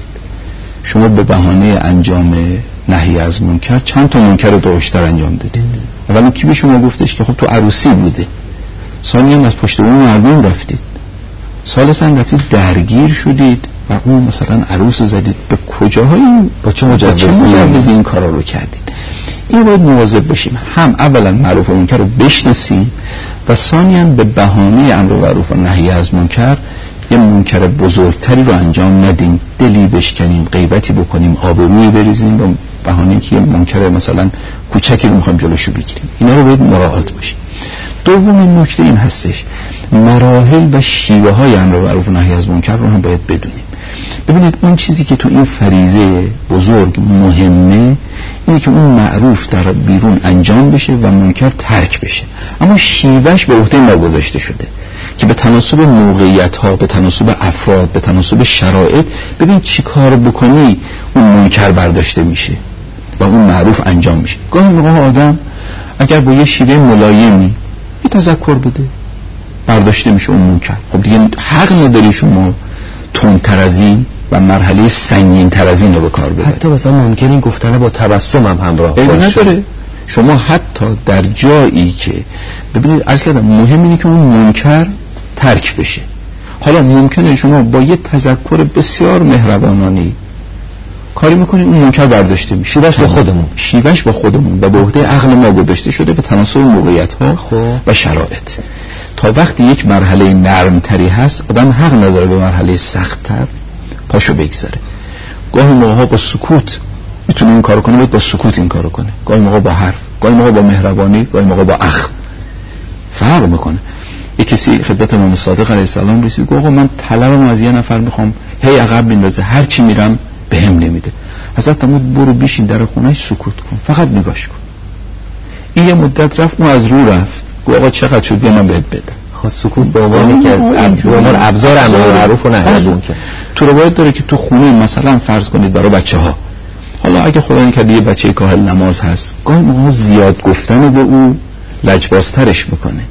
شما به بهانه انجام نهی از منکر چند تا منکر درشتر انجام دادید. اولا کی به شما گفتش که خب تو عروسی بوده، ثانیاً از پشت بوم مردم رفتید، ثالثاً رفتید درگیر شدید و اون مثلا عروس زدید. به کجاهای با چه مجوزی این کارا رو کردید؟ این باید مواظب باشیم، هم اولا معروف و منکر رو بشناسیم و ثانیاً به بهانه امر معروف و نهی از منکر یه منکر بزرگتری رو انجام ندیم، دلی بشکنیم، غیبتی بکنیم، آبرویی بریزیم به بهانه که یه منکر مثلا کوچکی رو میخوایم جلوشو بگیریم. اینا رو باید مراعات باشیم. دومین نکته این هستش، مراحل و شیوه های امر معروف و نهی از منکر رو هم باید بدونیم. ببینید اون چیزی که تو این فریضه بزرگ مهمه اینه که اون معروف در بیرون انجام بشه و منکر ترک بشه، اما شیوهش به عهده ما گذاشته شده که به تناسب موقعیت ها، به تناسب افراد، به تناسب شرایط ببین چی کار بکنی اون منکر برداشته میشه و اون معروف انجام میشه. گاهی موقع آدم اگر با یه شیوه ملایمی یه تذکر بده برداشته میشه اون منکر. خب دیگه حق نداری شما تندتر از این و مرحله سنگین تر از این رو به کار ببرید. حتی مثلا ممکنه این گفتنه با تبسم هم همراه باشه. نداره. شما حتی در جایی که ببینید عرض کردم مهم اینه که اون منکر ترک بشه. حالا ممکنه شما با یه تذکر بسیار مهربانانه کاری میکنید اون منکر برداشته میشه. شیوهش با خودمون شیوهش با خودمون و به عهده عقل ما گذاشته شده به تناسب موقعیت ها و شرایط. تا وقتی یک مرحله نرمتری هست آدم حق نداره به مرحله سخت‌تر پاشو بگذاره. گاهی موقع با سکوت میتونه این کارو کنه، باید با سکوت این کارو کنه، گاهی موقع با حرف، گاهی موقع با مهربانی، گاهی موقع با اخم. فرق میکنه. یک کسی خدمت امام صادق علیه السلام رسید گفت آقا من طلبم از یه نفر میخوام هی عقب میندازه، هر چی میرم بهم نمیده. حضرت فرمود برو بشین در خونه‌اش سکوت کن، فقط نگاش کن. این یه مدت رفت، اون از رو رفت، گفت آقا چقدر شد بیا من بهت بدم. خب سکوت به عنوان یکی از ابزار ابزار امر معروف و نهی از منکر. تو روایت داره که تو خونه مثلا فرض کنید برای بچه‌ها، حالا اگه خدا نکرده یه بچه کاهل نماز هست، گاهی موقع زیاد گفتن به او لجبازترش میکنه.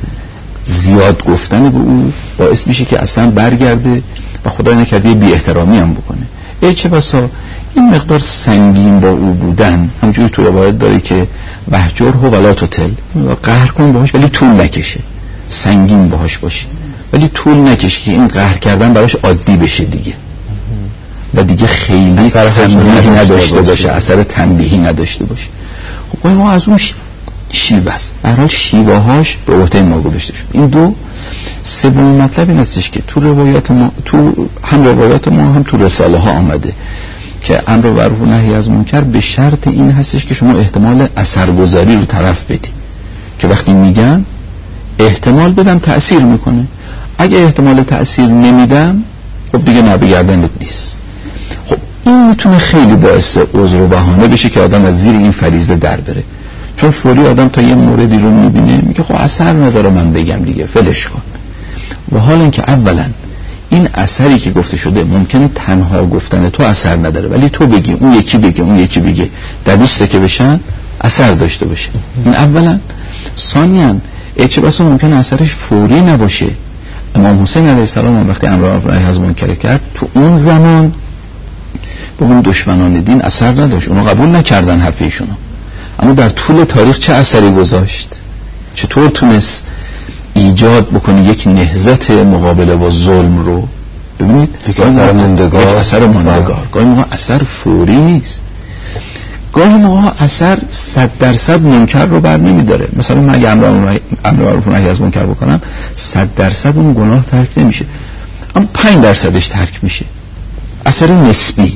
زیاد گفتن به او باعث میشه که اصلا برگرده و خدا نکرده بی احترامی هم بکنه. ای چه بسا این مقدار سنگین با او بودن، همونجوری تو روایت داره که وهجره ولا تطل، قهر کن باهاش ولی طول نکشه، سنگین باهاش باشه ولی طول نکشه که این قهر کردن براش عادی بشه دیگه و دیگه خیلی تنبیهی نداشته باشه، اثر تنبیهی نداشته باشه. خب ما از اون شیوه است، به هر حال شیوه هاش به عهده ما گذاشته شد. این دو. سومین مطلب این هستش که تو روایات ما، تو هم روایات ما هم تو رساله ها آمده که امر معروف و نهی از منکر به شرط این هستش که شما احتمال اثرگذاری رو طرف بدی، که وقتی میگن احتمال بدم تأثیر میکنه، اگه احتمال تأثیر نمیدم خب دیگه نبگردنت نیست. خب این میتونه خیلی باعث عذر و بهانه بشه که آدم از زیر این فریضه در بره، چون فوری آدم تا یه موردی رو میبینه میگه خب اثر نداره من بگم دیگه فلش کن. و حالا اینکه اولا این اثری که گفته شده ممکنه تنها گفتن تو اثر نداره، ولی تو بگی اون یکی بگه اون یکی بگه در بیسته که بشن اثر داشته باشه. این اولا. ثانیاً چه بسا ممکنه اثرش فوری نباشه. امام حسین علیه السلام وقتی امر معروف و نهی از منکر کرد تو اون زمان به اون دشمنان دین اثر نداشت، اونو قبول نکردن حرف ایشونو، اما در طول تاریخ چه اثری گذاشت؟ چطور تونست ایجاد بکنه یک نهضت مقابله با ظلم رو؟ ببینید یک اثر ماندگار، یک اثر ماندگار. گاهی موقع اثر فوری نیست، گاهی موقع اثر صد درصد منکر رو بر نمیداره. مثلا من اگه امر معروف و نهی از منکر بکنم صد درصد اون گناه ترک نمیشه، اما پنج درصدش ترک میشه. اثر نسبی،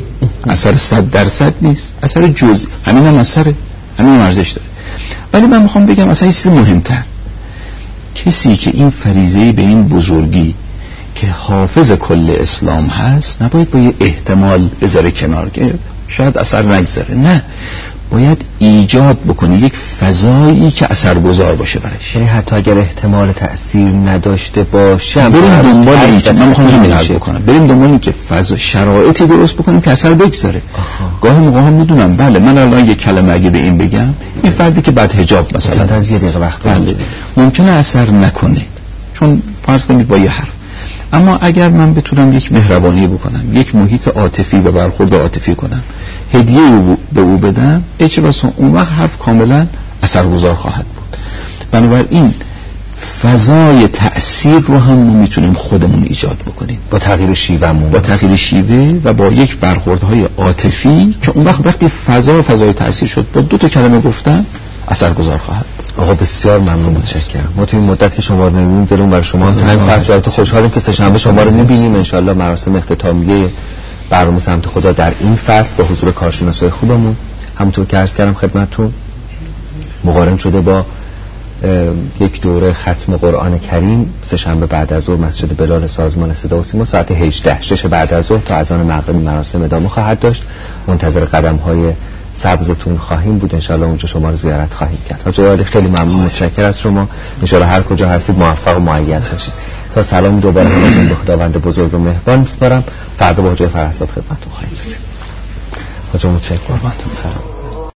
اثر صد درصد نیست، اثر جزئی، همین هم اثره، همین هم ارزش داره. ولی من میخوام بگم اصلا چیز مهمتر، کسی که این فریضه به این بزرگی که حافظ کل اسلام هست نباید با یه احتمال بذاره کنار که شاید اثر نگذاره، نه، باید ایجاد بکنه یک فضایی که اثرگذار باشه برش. یعنی حتی اگر احتمال تأثیر نداشته باشه بریم دنبال این که من میخوام همین عرض بکنم، بریم دنبال این که فضا شرایطی درست بکنیم که اثر بگذاره. گاهی موقع هم میدونم بله من الان یک کلمه اگه به این بگم، این فردی که بعد حجاب مثلا از یه دقیقه وقت بله ممکنه اثر نکنه چون فرض کنید با یه حرف، اما اگر من بتونم یک مهربانی بکنم، یک محیط عاطفی و برخورد عاطفی کنم، هدیه به او بدم، اچباس اون وقت حرف کاملا اثرگذار خواهد بود. بنابراین فضای تأثیر رو هم ما میتونیم خودمون ایجاد بکنیم با تغییر شیوهمون، با تغییر شیوه و با یک برخوردهای عاطفی که اون وقت وقتی فضا فضای تأثیر شد با دو تا کلمه گفتن اثرگذار خواهد بود. آقا بسیار ممنون، متشکرم. ما تو این مدت که شما رو نمی‌بینیم دلمون برای شما تنگ خواهد شد. خوشحالیم که سه‌شنبه شما رو می‌بینیم. ان شاءالله مراسم اختتامیه برنامه سمت خدا در این فصل با حضور کارشناسای خوبمون همونطور که عرض کردم خدمتتون مقارن شده با یک دوره ختم قرآن کریم سه‌شنبه بعد از ظهر مسجد بلال سازمان صدا و سیما ساعت هجده شش بعد از ظهر تا اذان مغرب مراسم ادامه خواهد داشت. منتظر قدم‌های سبزتون خواهیم بود، انشالله اونجا شما رو زیارت خواهیم کرد. حاج عالی خیلی ممنون، متشکرم از شما، انشالله هر کجا هستید موفق و مؤید باشید. تا سلام دوباره همتون به خداوند بزرگ و مهربان میسپارم. فردا با حاج فرهزاد خدمتتون خواهیم رسید. حاج متشکرم. سلام.